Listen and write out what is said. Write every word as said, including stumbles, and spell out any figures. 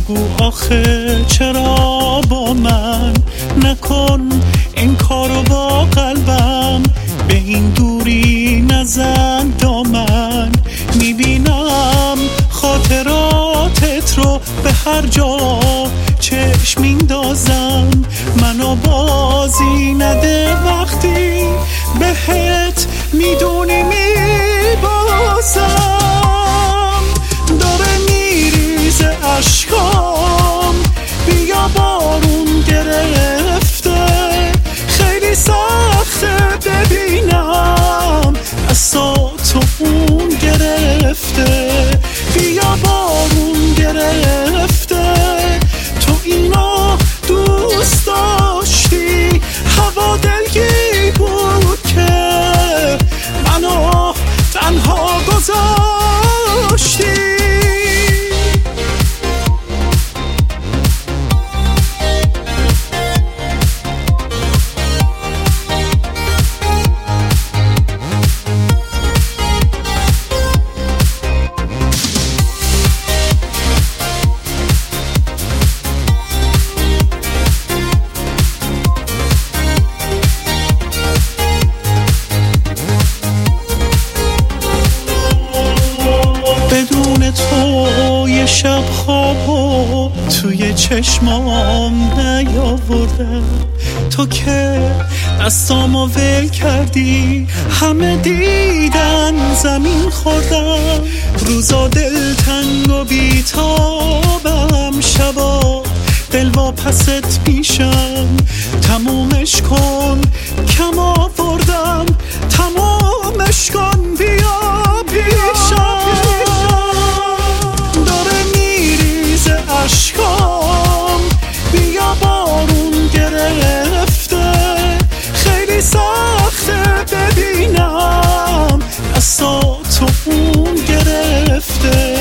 بگو آخه چرا با من نکن این کارو با قلبم، به این دوری نزن دامن. میبینم خاطراتت رو به هر جا چشم میندازم، منو بازی نده وقتی بهت میدونی میبازم. داره میریزه اشکام، بیا بارون گرفته، خیلی سخته ببینم اصاتو اون گرفته. بیا بارون گرفته، تو اینو دوست داشتی، هوا دلگی بود که منو تنها گذاشتی. بدون تو یه شب خوابو توی چشمام نیاوردم، تو که دستامو ول کردی همه دیدن زمین خوردم. روزا دلتنگ و بیتابم، شبا دل واپست پیشم، تمومش کن کم آوردم، تمومش کن بیا پیشم. داره میریزه اشکام، بیا بارون گرفته، خیلی سخته ببینم اصاتو اون گرفته.